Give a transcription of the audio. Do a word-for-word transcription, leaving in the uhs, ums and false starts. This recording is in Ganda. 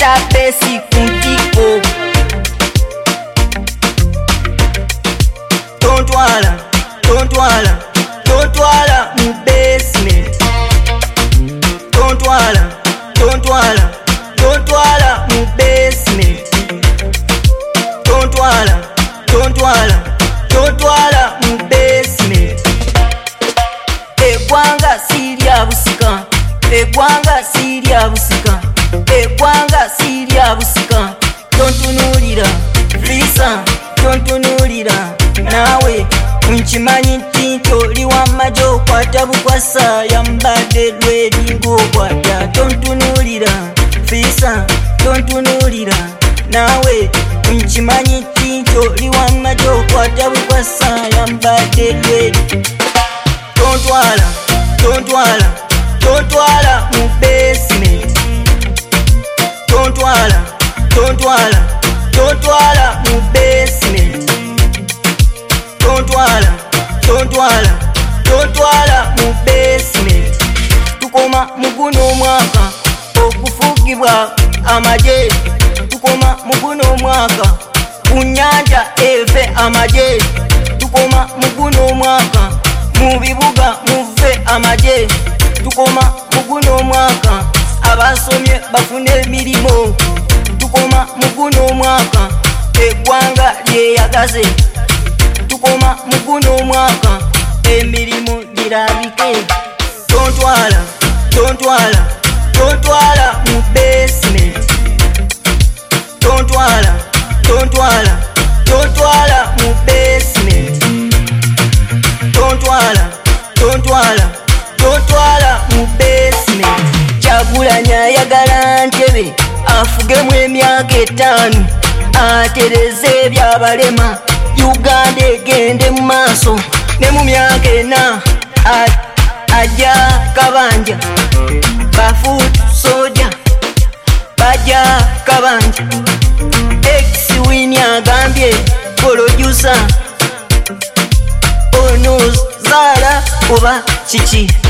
Leeta besi ku ntiko. Tontwala, tontwala, tontwala mu basement. Tontwala, tontwala, tontwala mu basement. Tontwala, tontwala, tontwala mu basement. Eggwanga sirya busika, eggwanga sirya busika, eggwanga sirya busika. Tontunulira Lisa, tontunulira nawe nkimanyi nti oli w'amagye okwata bukwasa yambadde lweri ng'okwata. Tontunulira Lisa, tontunulira nawe nkimanyi nti oli w'amagye okwata bukwasa yambadde lweri. Tontwala, tontwala, tontwala mu basement. Tontwala, tontwala, tontwala mu basement. Tontwala, tontwala, tontwala mu basement. Tukoma mu guno omwaka okufugibwa amagye. Tukoma mu guno omwaka ku nnyanja eve amagye. Tukoma mu guno omwaka mu bibuga muve amagye. Tukoma mu guno omwaka abasomye bafune emirimu. Tukoma mu guno omwaka eggwanga lyeyagaze. Tukoma mu guno omwaka emirimu girabike. Tontwala, tontwala, tontwala mu basement. Tontwala, tontwala, tontwala mu basement. Tontwala, tontwala, tontwala mu basement. Kyagulanyi ayagala Ntebe afugemu emyaka etaano atereze ebyabalema. Uganda egende mu maaso ne mu myaka ena ajja Kabanja bafuutu soja bajja Kabanja. Ex-Winnie agambye producer ono zaala oba kiki.